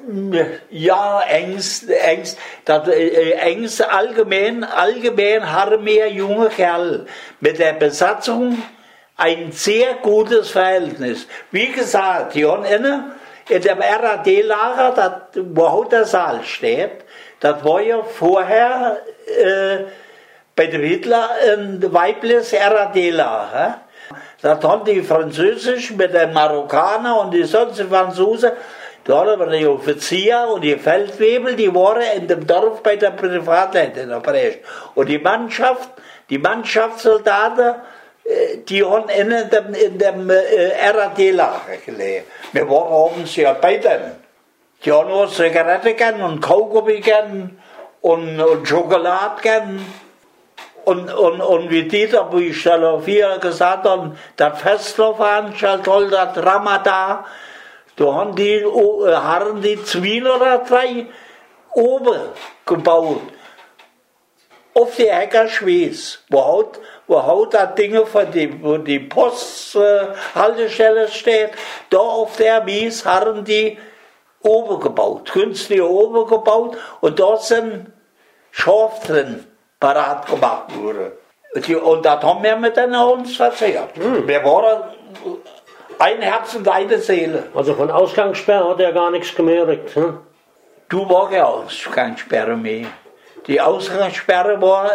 Ja, Angst. Angst allgemein haben wir junge Kerl mit der Besatzung ein sehr gutes Verhältnis. Wie gesagt, die haben in dem RAD-Lager, wo heute der Saal steht, das war ja vorher bei dem Hitler ein weibliches RAD-Lager. Das haben die Französischen mit den Marokkanern und die sonstigen Franzosen. Da waren die Offizier und die Feldwebel, die waren in dem Dorf bei der Privatleute in der Brest. Und die Mannschaftssoldaten, die haben in dem RAD-Lager gelebt. Wir waren abends ja bei denen. Die haben nur Zigaretten gern und Kaugummi gern und Schokolade gern. Und wie Dieter Buchstaller gesagt haben, das Festlofveranstaltung, das Ramadan, da haben die 2 oder 3 oben gebaut. Auf die Heckerschweiz, wo das Ding wo die Posthaltestelle steht, da auf der Wies haben die oben gebaut, künstlich oben gebaut, und dort sind Schaf drin parat gemacht wurde. Und das haben wir mit uns verzehrt. Wir waren ein Herz und eine Seele. Also von Ausgangssperre hat er gar nichts gemerkt. Hm? Du war keine Ausgangssperre mehr. Die Ausgangssperre war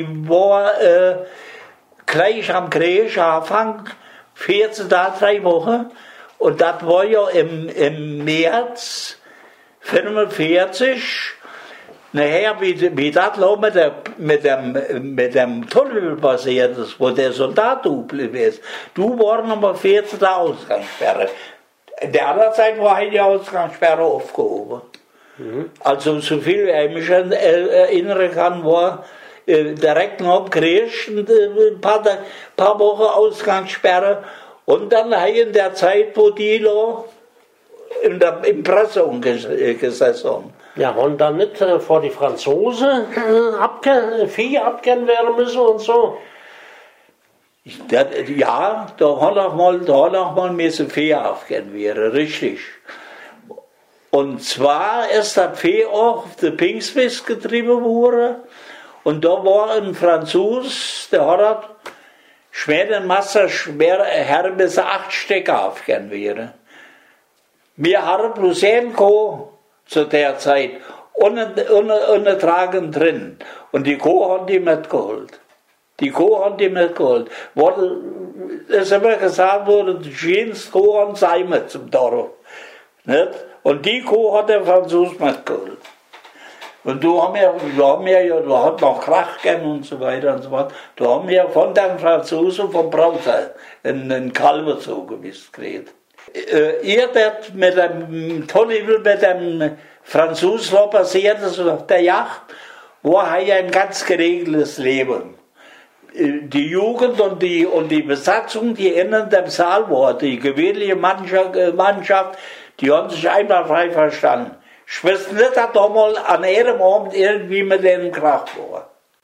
gleich am Kriegsanfang, 14 Tage, 3 Wochen. Und das war ja im März 1945. Nachher, wie das mit dem Tunnel passiert ist, wo der Soldat geblieben ist, du war nochmal 14 Tage Ausgangssperre. In der anderen Zeit war die Ausgangssperre aufgehoben. Also, so viel ich mich erinnern kann, war direkt noch Krieg, ein paar Wochen Ausgangssperre. Und dann in der Zeit, wo die noch in der Impressum gesessen haben. Ja, und dann nicht vor die Franzosen Vieh abgehen werden müssen und so? Ja, da hat auch mal müssen Vieh abgehen werden, richtig. Und zwar ist das Vieh auch auf der Pingswitz getrieben worden. Und da war ein Franzos, der hat schweren Masse, Herren bis 8 Stücke aufgehen werden. Wir hatten bloß ein Kuh zu der Zeit, ohne Tragen drin. Und die Kuh haben die mitgeholt. Es ist immer gesagt worden, die schönste Kuh haben sie mit zum Dorf. Nicht? Und die Kuh hat der Franzose mitgeholt. Und da hat noch Krach gegeben und so weiter und so fort. Da haben wir von den Franzosen, vom Brauseil, einen Kalber zugewiesen gekriegt. Das mit dem Tonnibel, mit dem Franzosen war passiert ist auf der Yacht, war ein ganz geregeltes Leben. Die Jugend und die Besatzung, die in dem Saal war, die gewöhnliche Mannschaft, die haben sich einmal frei verstanden. Ich weiß nicht, dass da mal an jedem Abend irgendwie mit denen Krach war.